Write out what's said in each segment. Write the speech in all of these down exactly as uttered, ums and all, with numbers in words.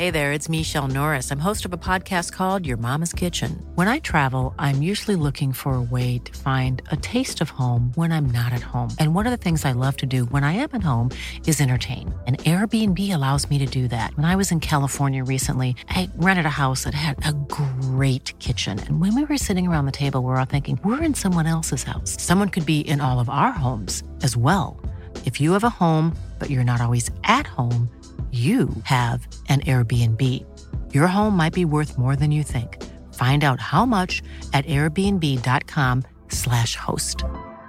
Hey there, it's Michelle Norris. I'm host of a podcast called Your Mama's Kitchen. When I travel, I'm usually looking for a way to find a taste of home when I'm not at home. And one of the things I love to do when I am at home is entertain. And Airbnb allows me to do that. When I was in California recently, I rented a house that had a great kitchen. And when we were sitting around the table, we were all thinking, we're in someone else's house. Someone could be in all of our homes as well. If you have a home, but you're not always at home, you have an Airbnb. Your home might be worth more than you think. Find out how much at airbnb.com slash host.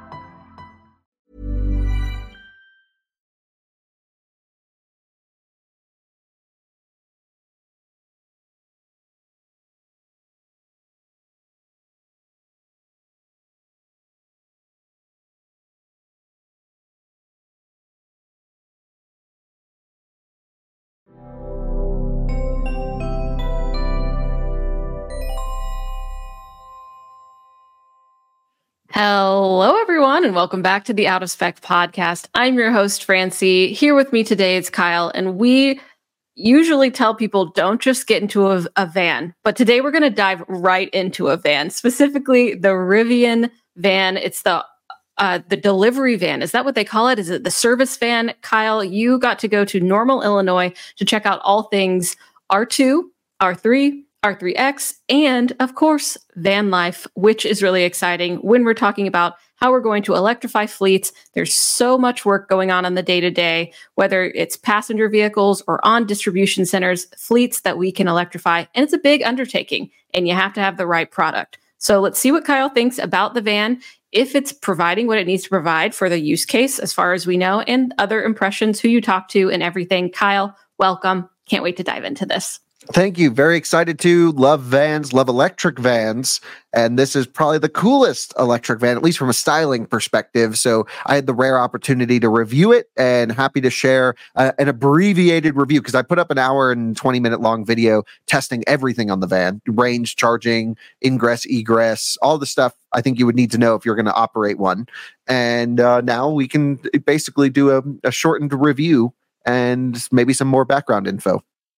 Hello, everyone, and welcome back to the Out of Spec podcast. I'm your host, Francie. Here with me today is Kyle, and we usually tell people don't just get into a, a van, but today we're going to dive right into a van, specifically the Rivian van. It's the uh, the delivery van. Is that what they call it? Is it the service van? Kyle, you got to go to Normal, Illinois to check out all things R two, R three, R three X, and of course, van life, which is really exciting when we're talking about how we're going to electrify fleets. There's so much work going on on the day-to-day, whether it's passenger vehicles or on distribution centers, fleets that we can electrify. And it's a big undertaking, and you have to have the right product. So let's see what Kyle thinks about the van, if it's providing what it needs to provide for the use case, as far as we know, and other impressions, who you talk to, and everything. Kyle, welcome. Can't wait to dive into this. Thank you. Very excited to love vans, love electric vans. And this is probably the coolest electric van, at least from a styling perspective. So I had the rare opportunity to review it and happy to share uh, an abbreviated review because I put up an hour and twenty minute long video testing everything on the van, range, charging, ingress, egress, all the stuff I think you would need to know if you're going to operate one. And uh, now we can basically do a, a shortened review and maybe some more background info.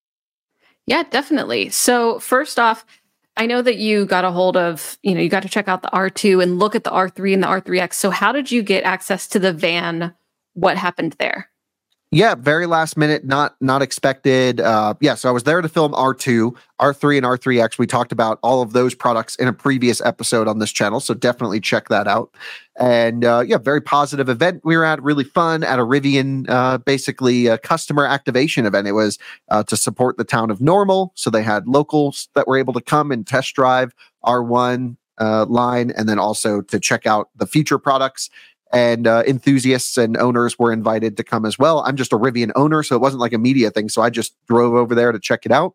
Yeah, definitely. So first off, I know that you got a hold of, you know, you got to check out the R two and look at the R three and the R three X. So how did you get access to the van? What happened there? Yeah, very last minute, not not expected. Uh, yeah, so I was there to film R two, R three, and R three X. We talked about all of those products in a previous episode on this channel, so definitely check that out. And uh, yeah, very positive event we were at, really fun at a Rivian, uh, basically a customer activation event. It was uh, to support the town of Normal, so they had locals that were able to come and test drive R one uh, line, and then also to check out the future products. And uh, enthusiasts and owners were invited to come as well. I'm just a Rivian owner, so it wasn't like a media thing. So I just drove over there to check it out.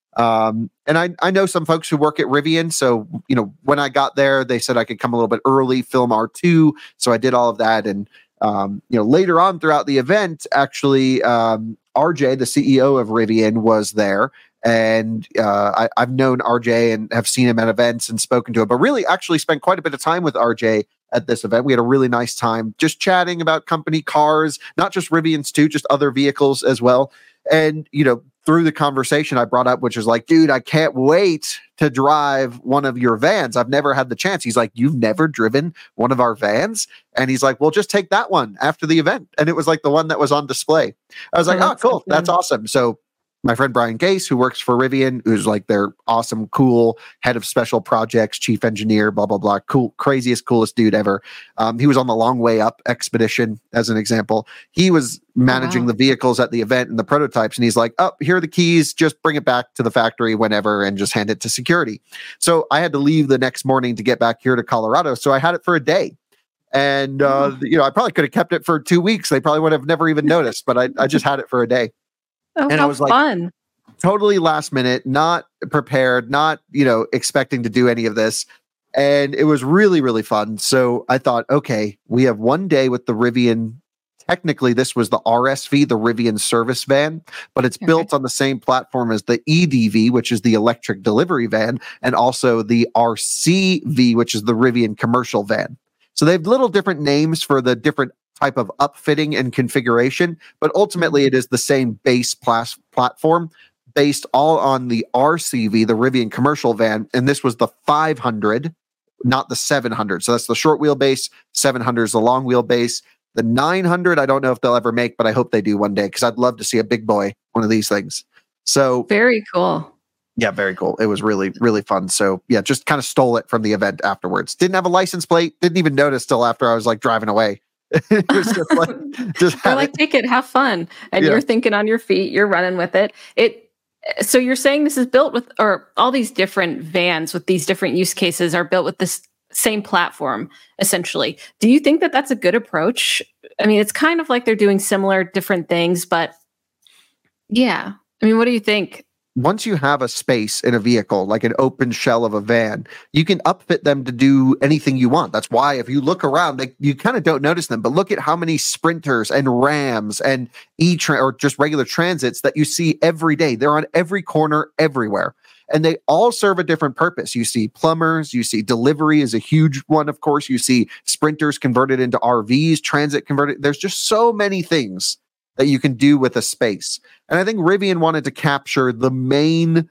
Um, and I, I know some folks who work at Rivian. So, you know, when I got there, they said I could come a little bit early, film R two. So I did all of that. And, um, you know, later on throughout the event, actually, um, R J, the C E O of Rivian, was there. And uh, I, I've known R J and have seen him at events and spoken to him, but really actually spent quite a bit of time with R J at this event. We had a really nice time just chatting about company cars, not just Rivians too, just other vehicles as well. And, you know, through the conversation I brought up, which is like, dude, I can't wait to drive one of your vans. I've never had the chance. He's like, you've never driven one of our vans? And he's like, well, just take that one after the event. And it was like the one that was on display. I was like, oh, oh cool. That's awesome. So my friend Brian Gase, who works for Rivian, who's like their awesome, cool head of special projects, chief engineer, blah, blah, blah, cool, craziest, coolest dude ever. Um, he was on the Long Way Up expedition, as an example. He was managing wow. the vehicles at the event and the prototypes. And he's like, oh, here are the keys. Just bring it back to the factory whenever and just hand it to security. So I had to leave the next morning to get back here to Colorado. So I had it for a day. And, uh, you know, I probably could have kept it for two weeks. They probably would have never even noticed, but I, I just had it for a day. Oh, and I was like, fun. Totally last minute, not prepared, not, you know, expecting to do any of this. And it was really, really fun. So I thought, okay, we have one day with the Rivian. Technically, this was the R S V, the Rivian service van, but it's okay. built on the same platform as the E D V, which is the electric delivery van, and also the R C V, which is the Rivian commercial van. So they have little different names for the different type of upfitting and configuration, but ultimately it is the same base plas- platform. based all on the R C V, the Rivian commercial van, and this was the five hundred, not the seven hundred. So that's the short wheelbase. seven hundred is the long wheelbase. The nine hundred, I don't know if they'll ever make, but I hope they do one day because I'd love to see a big boy, one of these things. So very cool. Yeah, very cool. It was really, really fun. So yeah, just kind of stole it from the event afterwards. Didn't have a license plate. Didn't even notice till after I was like driving away. It was just like, just They're like, take it, have fun. And yeah. You're thinking on your feet, you're running with it. It. So you're saying this is built with, or all these different vans with these different use cases are built with this same platform, essentially. Do you think that that's a good approach? I mean, it's kind of like they're doing similar, different things, but yeah. I mean, what do you think? Once you have a space in a vehicle, like an open shell of a van, you can upfit them to do anything you want. That's why if you look around, they, you kind of don't notice them, but look at how many Sprinters and Rams and e-tra- or just regular Transits that you see every day. They're on every corner, everywhere. And they all serve a different purpose. You see plumbers, you see delivery is a huge one, of course. You see Sprinters converted into R Vs, Transit converted. There's just so many things that you can do with a space. And I think Rivian wanted to capture the main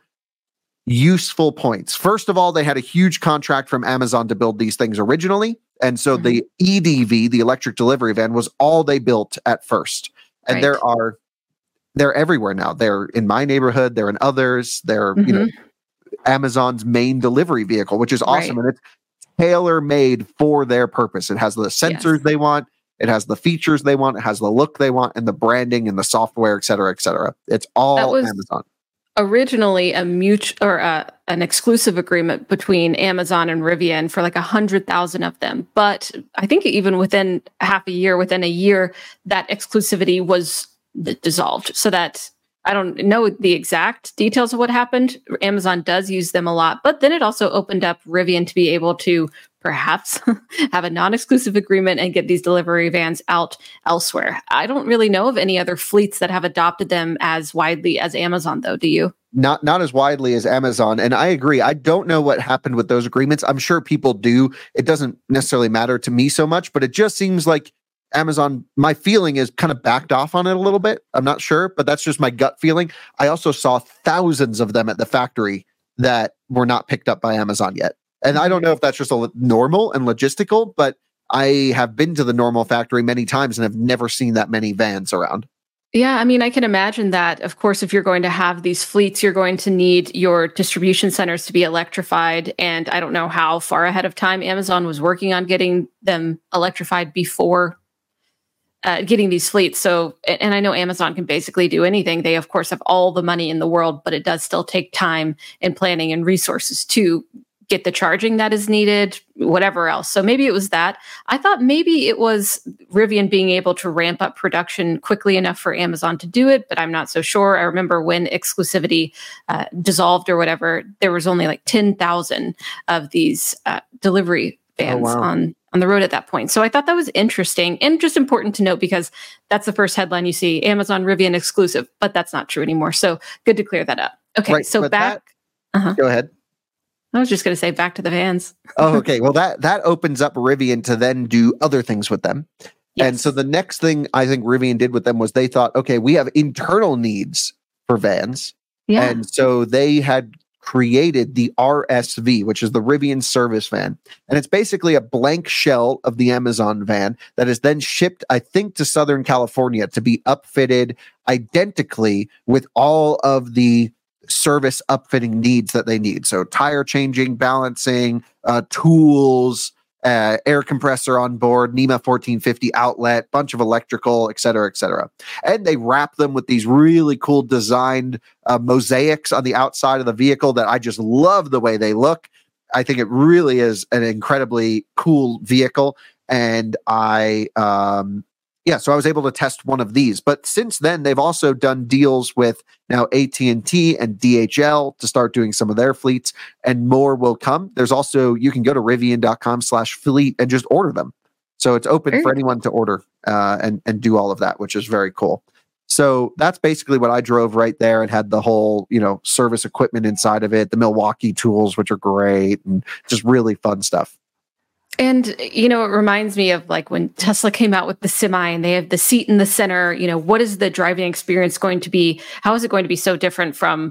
useful points. First of all, they had a huge contract from Amazon to build these things originally. And so mm-hmm. the E D V, the electric delivery van, was all they built at first. And right. there are, they're everywhere now. They're in my neighborhood. They're in others. They're, mm-hmm. you know, Amazon's main delivery vehicle, which is awesome. Right. And it's tailor-made for their purpose. It has the sensors yes. they want. It has the features they want. It has the look they want and the branding and the software, et cetera, et cetera. It's all Amazon. Originally a mutual or uh, an exclusive agreement between Amazon and Rivian for like a hundred thousand of them. But I think even within half a year, within a year, that exclusivity was dissolved. So that I don't know the exact details of what happened. Amazon does use them a lot, but then it also opened up Rivian to be able to perhaps have a non-exclusive agreement and get these delivery vans out elsewhere. I don't really know of any other fleets that have adopted them as widely as Amazon, though. Do you? Not not as widely as Amazon. And I agree. I don't know what happened with those agreements. I'm sure people do. It doesn't necessarily matter to me so much, but it just seems like Amazon, my feeling is kind of backed off on it a little bit. I'm not sure, but that's just my gut feeling. I also saw thousands of them at the factory that were not picked up by Amazon yet. And I don't know if that's just a normal and logistical, but I have been to the normal factory many times and have never seen that many vans around. Yeah, I mean, I can imagine that. Of course, if you're going to have these fleets, you're going to need your distribution centers to be electrified. And I don't know how far ahead of time Amazon was working on getting them electrified before uh, getting these fleets. So, and I know Amazon can basically do anything. They, of course, have all the money in the world, but it does still take time and planning and resources to get the charging that is needed, whatever else. So maybe it was that. I thought maybe it was Rivian being able to ramp up production quickly enough for Amazon to do it, but I'm not so sure. I remember when exclusivity uh, dissolved or whatever, there was only like ten thousand of these uh, delivery vans oh, wow. on, on the road at that point. So I thought that was interesting and just important to note because that's the first headline you see, Amazon Rivian exclusive, but that's not true anymore. So good to clear that up. Okay, right, so back. That, uh-huh. Go ahead. I was just going to say back to the vans. Oh, okay. Well, that that opens up Rivian to then do other things with them. Yes. And so the next thing I think Rivian did with them was they thought, okay, we have internal needs for vans. Yeah. And so they had created the R S V, which is the Rivian service van. And it's basically a blank shell of the Amazon van that is then shipped, I think, to Southern California to be upfitted identically with all of the service upfitting needs that they need. So tire changing, balancing, uh, tools, uh, air compressor on board, NEMA fourteen fifty outlet, bunch of electrical, et cetera, et cetera. And they wrap them with these really cool designed uh, mosaics on the outside of the vehicle that I just love the way they look. I think it really is an incredibly cool vehicle. And I, um, Yeah, so I was able to test one of these. But since then, they've also done deals with now A T and T and D H L to start doing some of their fleets, and more will come. There's also, you can go to rivian.com slash fleet and just order them. So it's open very for anyone to order uh, and, and do all of that, which is very cool. So that's basically what I drove right there and had the whole, you know, service equipment inside of it, the Milwaukee tools, which are great, and just really fun stuff. And, you know, it reminds me of like when Tesla came out with the Semi and they have the seat in the center, you know, what is the driving experience going to be? How is it going to be so different from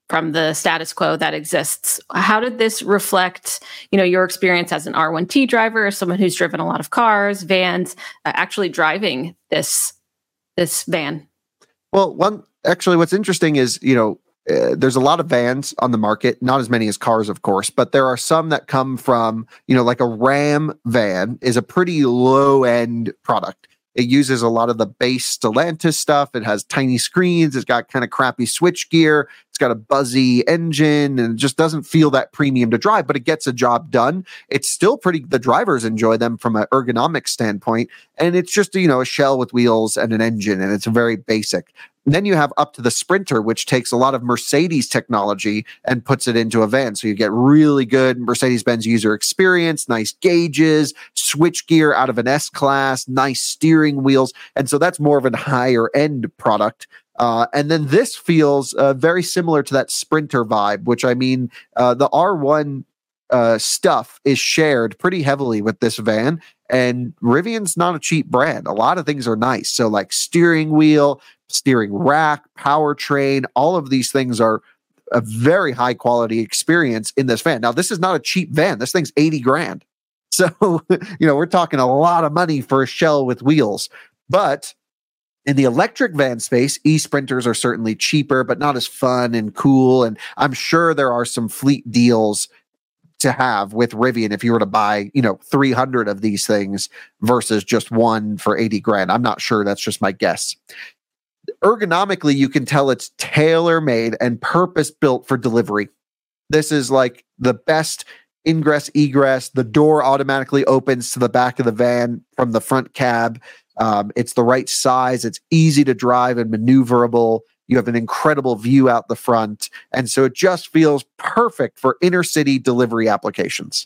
from the status quo that exists. How did this reflect, you know, your experience as an R one T driver, as someone who's driven a lot of cars, vans, uh, actually driving this this van? Well, one actually, what's interesting is, you know, uh, there's a lot of vans on the market, not as many as cars, of course, but there are some that come from, you know, like a Ram van is a pretty low end product. It uses a lot of the base Stellantis stuff. It has tiny screens. It's got kind of crappy switch gear. It's got a buzzy engine and it just doesn't feel that premium to drive, but it gets a job done. It's still pretty, the drivers enjoy them from an ergonomic standpoint. And it's just, you know, a shell with wheels and an engine, and it's very basic. And then you have up to the Sprinter, which takes a lot of Mercedes technology and puts it into a van. So you get really good Mercedes-Benz user experience, nice gauges, switch gear out of an S-Class, nice steering wheels. And so that's more of a higher end product. Uh, and then this feels uh, very similar to that Sprinter vibe, which I mean, uh, the R one uh, stuff is shared pretty heavily with this van. And Rivian's not a cheap brand. A lot of things are nice. So like steering wheel, steering rack, powertrain, all of these things are a very high quality experience in this van. Now, this is not a cheap van. This thing's eighty grand. So, you know, we're talking a lot of money for a shell with wheels. But in the electric van space, e-Sprinters are certainly cheaper, but not as fun and cool. And I'm sure there are some fleet deals to have with Rivian if you were to buy, you know, three hundred of these things versus just one for eighty grand. I'm not sure. That's just my guess. Ergonomically, you can tell it's tailor-made and purpose-built for delivery. This is like the best ingress, egress. The door automatically opens to the back of the van from the front cab. Um, it's the right size. It's easy to drive and maneuverable. You have an incredible view out the front. And so it just feels perfect for inner city delivery applications.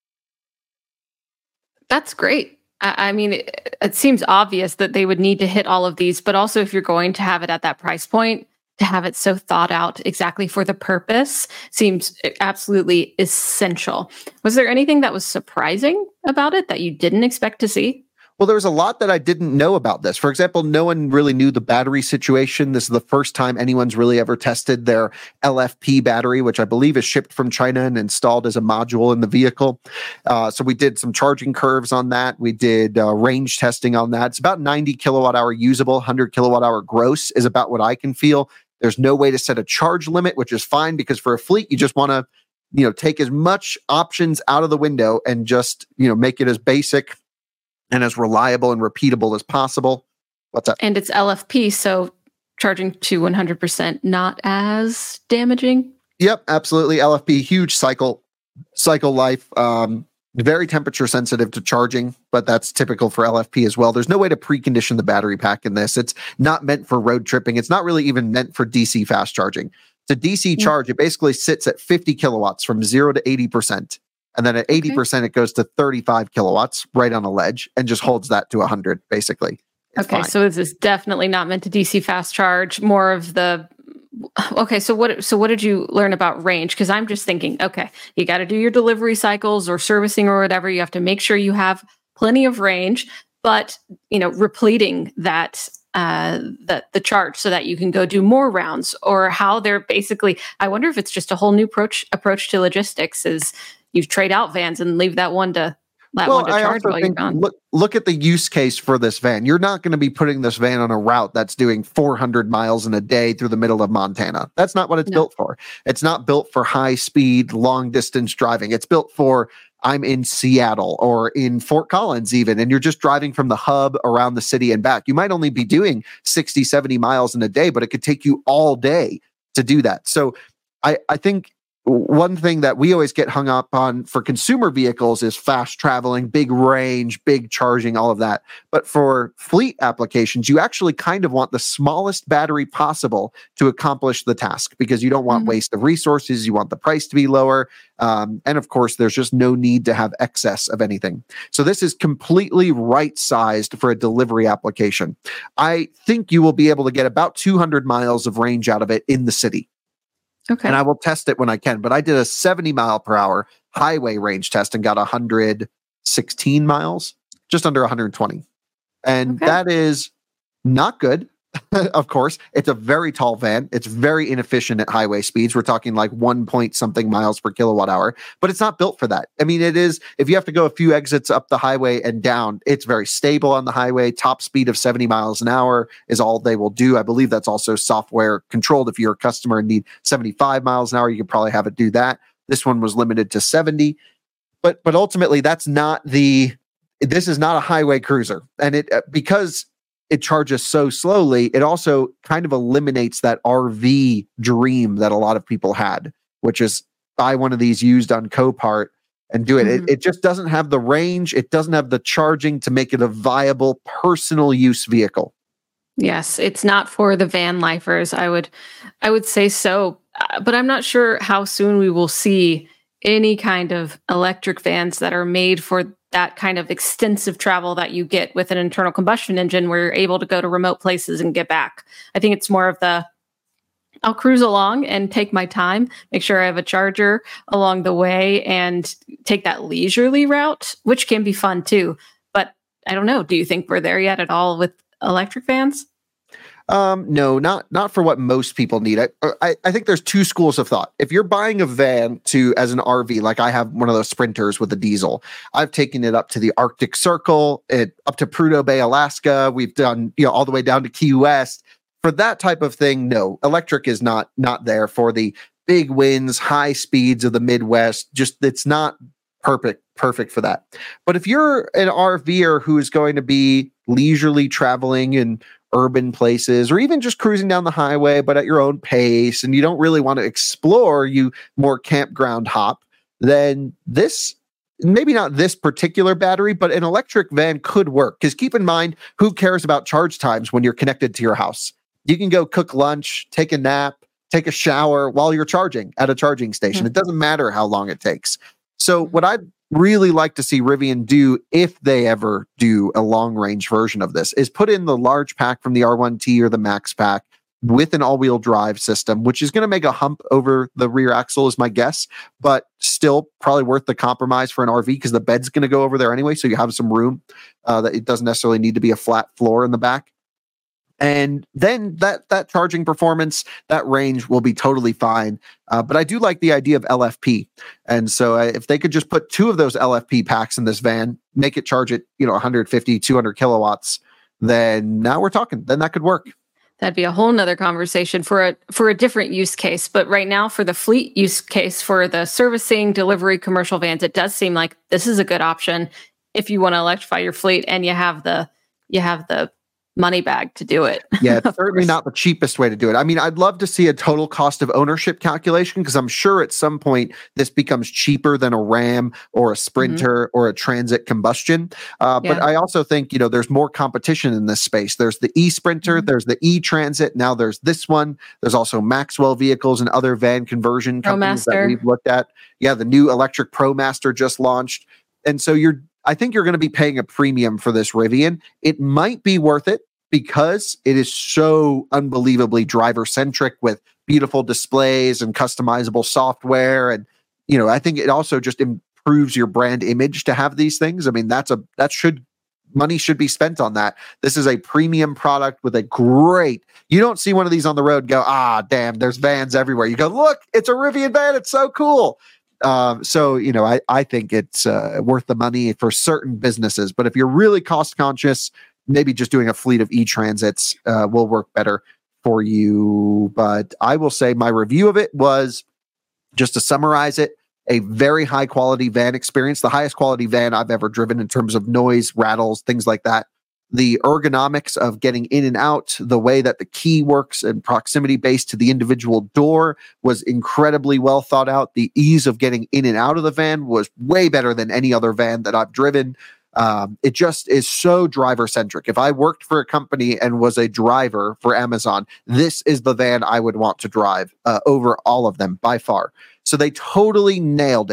That's great. I mean, it, it seems obvious that they would need to hit all of these, but also if you're going to have it at that price point, to have it so thought out exactly for the purpose seems absolutely essential. Was there anything that was surprising about it that you didn't expect to see? Well, there was a lot that I didn't know about this. For example, no one really knew the battery situation. This is the first time anyone's really ever tested their L F P battery, which I believe is shipped from China and installed as a module in the vehicle. Uh, so we did some charging curves on that. We did uh, range testing on that. It's about ninety kilowatt hour usable, one hundred kilowatt hour gross is about what I can feel. There's no way to set a charge limit, which is fine because for a fleet, you just want to, you know, take as much options out of the window and just, you know, make it as basic and as reliable and repeatable as possible. What's up? And it's L F P, so charging to one hundred percent not as damaging. Yep, absolutely. L F P, huge cycle cycle life, um, very temperature sensitive to charging, but that's typical for L F P as well. There's no way to precondition the battery pack in this. It's not meant for road tripping. It's not really even meant for D C fast charging. It's a D C charge. It basically sits at fifty kilowatts from zero to eighty percent. And then at eighty percent, okay, it goes to thirty-five kilowatts right on a ledge and just holds that to one hundred, basically. It's okay, fine. So this is definitely not meant to D C fast charge, more of the... Okay, so what So what did you learn about range? Because I'm just thinking, okay, you got to do your delivery cycles or servicing or whatever. You have to make sure you have plenty of range, but, you know, repleting that... Uh, the the charge so that you can go do more rounds, or how they're basically, I wonder if it's just a whole new approach approach to logistics is you trade out vans and leave that one to that well, one to I charge also while you're think, gone. Look, look at the use case for this van. You're not going to be putting this van on a route that's doing four hundred miles in a day through the middle of Montana. That's not what it's No. built for. It's not built for high speed, long distance driving. It's built for I'm in Seattle or in Fort Collins even, and you're just driving from the hub around the city and back. You might only be doing sixty, seventy miles in a day, but it could take you all day to do that. So I, I think one thing that we always get hung up on for consumer vehicles is fast traveling, big range, big charging, all of that. But for fleet applications, you actually kind of want the smallest battery possible to accomplish the task because you don't want Mhm. waste of resources. You want the price to be lower. Um, and of course, there's just no need to have excess of anything. So this is completely right-sized for a delivery application. I think you will be able to get about two hundred miles of range out of it in the city. Okay. And I will test it when I can. But I did a seventy mile per hour highway range test and got one hundred sixteen miles, just under one hundred twenty. And Okay. that is not good, of course. It's a very tall van. It's very inefficient at highway speeds. We're talking like one point something miles per kilowatt hour, but it's not built for that. I mean, it is, if you have to go a few exits up the highway and down, it's very stable on the highway. Top speed of seventy miles an hour is all they will do. I believe that's also software controlled. If you're a customer and need seventy-five miles an hour, you could probably have it do that. This one was limited to seventy, but, but ultimately that's not the, this is not a highway cruiser. And it, because it charges so slowly, it also kind of eliminates that R V dream that a lot of people had, which is buy one of these used on Copart and do it. Mm-hmm. It, it just doesn't have the range. It doesn't have the charging to make it a viable personal use vehicle. Yes, it's not for the van lifers. I would, I would say so, uh, but I'm not sure how soon we will see any kind of electric vans that are made for that kind of extensive travel that you get with an internal combustion engine where you're able to go to remote places and get back. I think it's more of the, I'll cruise along and take my time, make sure I have a charger along the way and take that leisurely route, which can be fun too. But I don't know. Do you think we're there yet at all with electric vans? Um, no, not not for what most people need. I, I I think there's two schools of thought. If you're buying a van to as an R V, like I have one of those Sprinters with a diesel, I've taken it up to the Arctic Circle, it up to Prudhoe Bay, Alaska. We've done, you know, all the way down to Key West. For that type of thing, no, electric is not not there for the big winds, high speeds of the Midwest. Just it's not perfect perfect for that. But if you're an RVer who is going to be leisurely traveling in urban places, or even just cruising down the highway, but at your own pace, and you don't really want to explore, you more campground hop, then this, maybe not this particular battery, but an electric van could work. Because keep in mind, who cares about charge times when you're connected to your house? You can go cook lunch, take a nap, take a shower while you're charging at a charging station. Mm-hmm. It doesn't matter how long it takes. So what I'd really like to see Rivian do, if they ever do a long range version of this, is put in the large pack from the R one T or the Max pack with an all-wheel drive system, which is going to make a hump over the rear axle is my guess, but still probably worth the compromise for an R V because the bed's going to go over there anyway. So you have some room uh, that it doesn't necessarily need to be a flat floor in the back. And then that that charging performance, that range will be totally fine. Uh, but I do like the idea of L F P. And so uh, if they could just put two of those L F P packs in this van, make it charge at, you know, one fifty, two hundred kilowatts, then now we're talking. Then that could work. That'd be a whole nother conversation for a for a different use case. But right now, for the fleet use case, for the servicing, delivery, commercial vans, it does seem like this is a good option if you want to electrify your fleet and you have the you have the money bag to do it. Yeah, it's certainly not the cheapest way to do it. I mean, I'd love to see a total cost of ownership calculation because I'm sure at some point this becomes cheaper than a Ram or a Sprinter mm-hmm. or a Transit combustion. Uh, yeah. But I also think, you know, there's more competition in this space. There's the e-Sprinter, mm-hmm. there's the e-Transit, now there's this one. There's also Maxwell vehicles and other van conversion companies that we've looked at. Yeah, the new electric ProMaster just launched. And so you're I think you're going to be paying a premium for this Rivian. It might be worth it because it is so unbelievably driver-centric with beautiful displays and customizable software. And, you know, I think it also just improves your brand image to have these things. I mean, that's a, that should, money should be spent on that. This is a premium product with a great, you don't see one of these on the road and go, ah, damn, there's vans everywhere. You go, look, it's a Rivian van. It's so cool. Um, so, you know, I, I think it's uh, worth the money for certain businesses. But if you're really cost conscious, maybe just doing a fleet of e-Transits uh, will work better for you. But I will say my review of it was, just to summarize it, a very high quality van experience, the highest quality van I've ever driven in terms of noise, rattles, things like that. The ergonomics of getting in and out, the way that the key works and proximity based to the individual door was incredibly well thought out. The ease of getting in and out of the van was way better than any other van that I've driven. Um, it just is so driver centric. If I worked for a company and was a driver for Amazon, this is the van I would want to drive uh, over all of them by far. So they totally nailed it.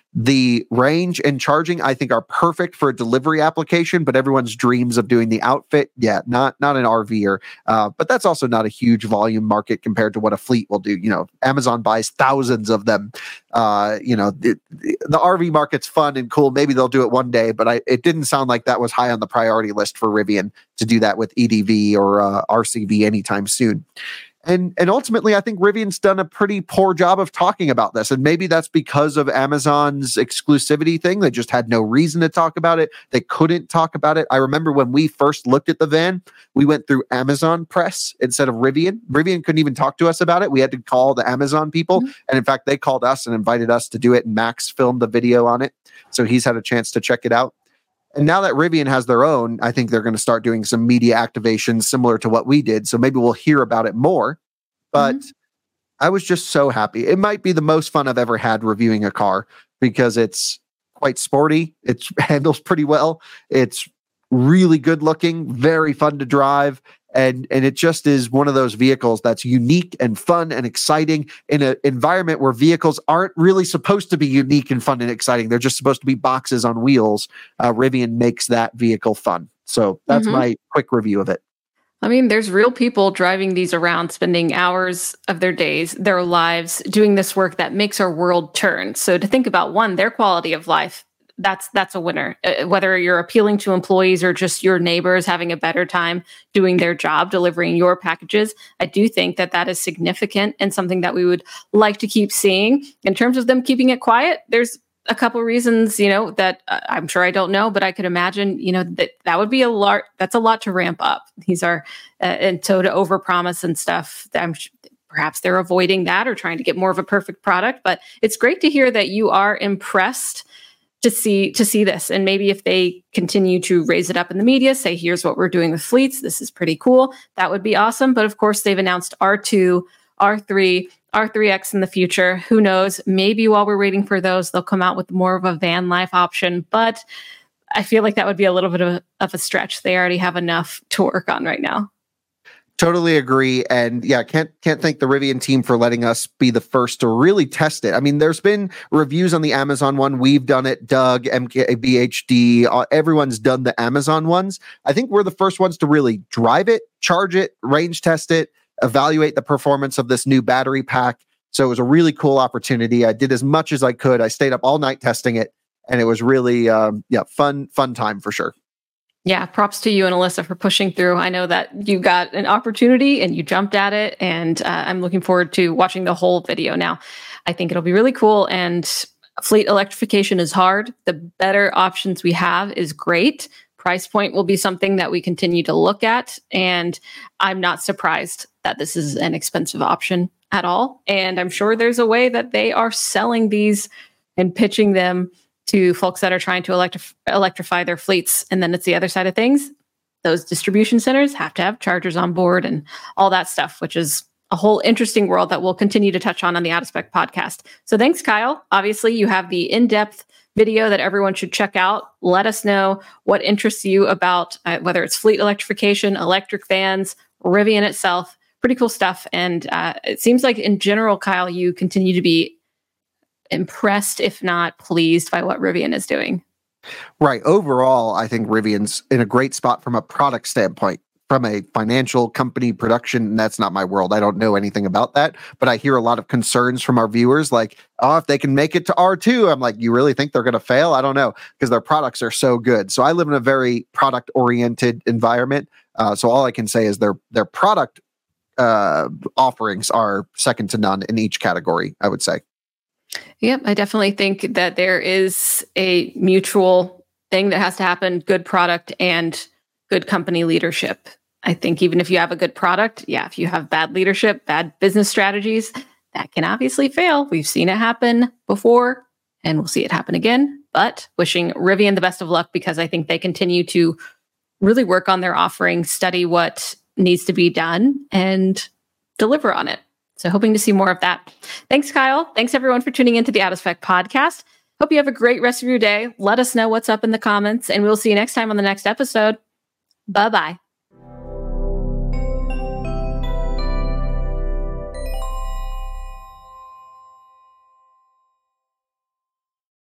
The range and charging, I think, are perfect for a delivery application, but everyone's dreams of doing the outfit, yeah, not not an RVer. Uh, but that's also not a huge volume market compared to what a fleet will do. You know, Amazon buys thousands of them. Uh, you know, it, the R V market's fun and cool. Maybe they'll do it one day, but I, it didn't sound like that was high on the priority list for Rivian to do that with E D V or uh, R C V anytime soon. And and ultimately, I think Rivian's done a pretty poor job of talking about this. And maybe that's because of Amazon's exclusivity thing. They just had no reason to talk about it. They couldn't talk about it. I remember when we first looked at the van, we went through Amazon Press instead of Rivian. Rivian couldn't even talk to us about it. We had to call the Amazon people. Mm-hmm. And in fact, they called us and invited us to do it. And Max filmed the video on it. So he's had a chance to check it out. And now that Rivian has their own, I think they're going to start doing some media activations similar to what we did. So maybe we'll hear about it more. But mm-hmm. I was just so happy. It might be the most fun I've ever had reviewing a car because it's quite sporty. It handles pretty well. It's really good looking, very fun to drive. And, and it just is one of those vehicles that's unique and fun and exciting in an environment where vehicles aren't really supposed to be unique and fun and exciting. They're just supposed to be boxes on wheels. Uh, Rivian makes that vehicle fun. So that's mm-hmm. my quick review of it. I mean, there's real people driving these around, spending hours of their days, their lives, doing this work that makes our world turn. So to think about, one, their quality of life, that's that's a winner. Uh, whether you're appealing to employees or just your neighbors having a better time doing their job, delivering your packages, I do think that that is significant and something that we would like to keep seeing. In terms of them keeping it quiet, there's a couple reasons, you know, that uh, I'm sure I don't know, but I could imagine, you know, that that would be a lot. That's a lot to ramp up. These are, uh, and so to overpromise and stuff, I'm perhaps they're avoiding that or trying to get more of a perfect product. But it's great to hear that you are impressed to see to see this. And maybe if they continue to raise it up in the media, say, here's what we're doing with fleets, this is pretty cool, that would be awesome. But of course, they've announced R two, R three, R three X in the future. Who knows? Maybe while we're waiting for those, they'll come out with more of a van life option. But I feel like that would be a little bit of, of a stretch. They already have enough to work on right now. Totally agree. And yeah, can't can't thank the Rivian team for letting us be the first to really test it. I mean, there's been reviews on the Amazon one. We've done it. Doug, M K B H D, uh, everyone's done the Amazon ones. I think we're the first ones to really drive it, charge it, range test it, evaluate the performance of this new battery pack. So it was a really cool opportunity. I did as much as I could. I stayed up all night testing it, and it was really, um, yeah, fun, fun time for sure. Yeah, props to you and Alyssa for pushing through. I know that you got an opportunity and you jumped at it, and uh, I'm looking forward to watching the whole video now. I think it'll be really cool, and fleet electrification is hard. The better options we have is great. Price point will be something that we continue to look at, and I'm not surprised that this is an expensive option at all. And I'm sure there's a way that they are selling these and pitching them to folks that are trying to electrif- electrify their fleets. And then it's the other side of things. Those distribution centers have to have chargers on board and all that stuff, which is a whole interesting world that we'll continue to touch on on the Out of Spec podcast. So thanks, Kyle. Obviously, you have the in-depth video that everyone should check out. Let us know what interests you about uh, whether it's fleet electrification, electric vans, Rivian itself. Pretty cool stuff. And uh, it seems like in general, Kyle, you continue to be impressed, if not pleased, by what Rivian is doing. Right. Overall, I think Rivian's in a great spot from a product standpoint. From a financial company production, that's not my world. I don't know anything about that, but I hear a lot of concerns from our viewers like, oh, if they can make it to R two, I'm like, you really think they're going to fail? I don't know, because their products are so good. So I live in a very product-oriented environment. Uh, so all I can say is their their product uh, offerings are second to none in each category, I would say. Yep, I definitely think that there is a mutual thing that has to happen, good product and good company leadership. I think even if you have a good product, yeah, if you have bad leadership, bad business strategies, that can obviously fail. We've seen it happen before, and we'll see it happen again. But wishing Rivian the best of luck, because I think they continue to really work on their offering, study what needs to be done, and deliver on it. So hoping to see more of that. Thanks, Kyle. Thanks, everyone, for tuning into the Out of Spec podcast. Hope you have a great rest of your day. Let us know what's up in the comments, and we'll see you next time on the next episode. Bye-bye.